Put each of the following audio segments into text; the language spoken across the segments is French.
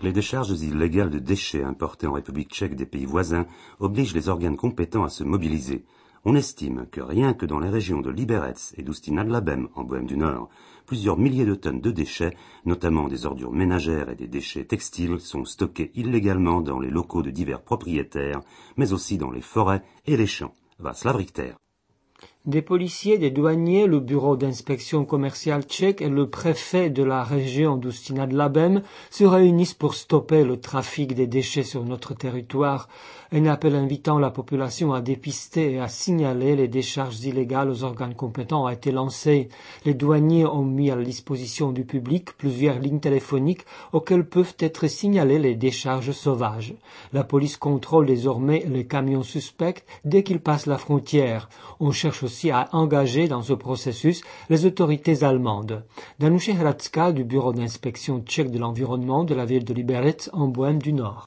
Les décharges illégales de déchets importés en République tchèque des pays voisins obligent les organes compétents à se mobiliser. On estime que rien que dans les régions de Liberec et d'Ústí nad Labem, en Bohême du Nord, plusieurs milliers de tonnes de déchets, notamment des ordures ménagères et des déchets textiles, sont stockés illégalement dans les locaux de divers propriétaires, mais aussi dans les forêts et les champs. Václav Richter. Des policiers, des douaniers, le bureau d'inspection commerciale tchèque et le préfet de la région d'Ústí nad Labem se réunissent pour stopper le trafic des déchets sur notre territoire. Un appel invitant la population à dépister et à signaler les décharges illégales aux organes compétents a été lancé. Les douaniers ont mis à la disposition du public plusieurs lignes téléphoniques auxquelles peuvent être signalées les décharges sauvages. La police contrôle désormais les camions suspects dès qu'ils passent la frontière. On cherche aussi à engager dans ce processus les autorités allemandes. Danuše Hradská du bureau d'inspection tchèque de l'environnement de la ville de Liberec en Bohême du Nord.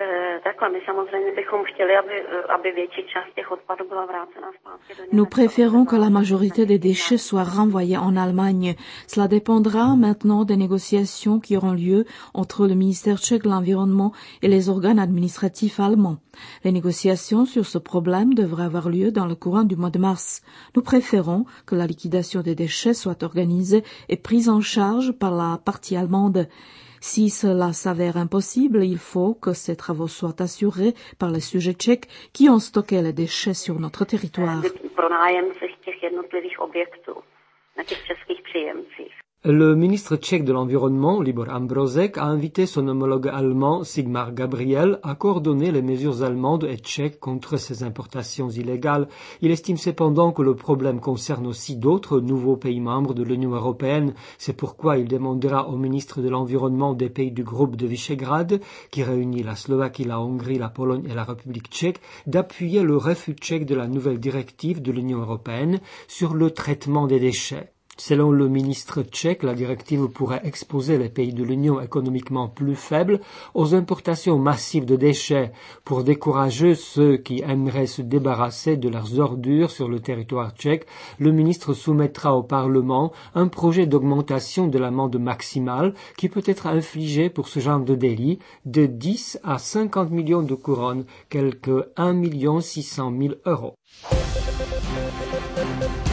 Nous préférons que la majorité des déchets soient renvoyés en Allemagne. Cela dépendra maintenant des négociations qui auront lieu entre le ministère tchèque de l'Environnement et les organes administratifs allemands. Les négociations sur ce problème devraient avoir lieu dans le courant du mois de mars. Nous préférons que la liquidation des déchets soit organisée et prise en charge par la partie allemande. Si cela s'avère impossible, il faut que ces travaux soient assurés par les sujets tchèques qui ont stocké les déchets sur notre territoire. Le ministre tchèque de l'Environnement, Libor Ambrozek, a invité son homologue allemand, Sigmar Gabriel, à coordonner les mesures allemandes et tchèques contre ces importations illégales. Il estime cependant que le problème concerne aussi d'autres nouveaux pays membres de l'Union européenne. C'est pourquoi il demandera au ministre de l'Environnement des pays du groupe de Visegrad, qui réunit la Slovaquie, la Hongrie, la Pologne et la République tchèque, d'appuyer le refus tchèque de la nouvelle directive de l'Union européenne sur le traitement des déchets. Selon le ministre tchèque, la directive pourrait exposer les pays de l'Union économiquement plus faibles aux importations massives de déchets. Pour décourager ceux qui aimeraient se débarrasser de leurs ordures sur le territoire tchèque, le ministre soumettra au Parlement un projet d'augmentation de l'amende maximale qui peut être infligée pour ce genre de délit de 10 à 50 millions de couronnes, quelque 1 600 000 €.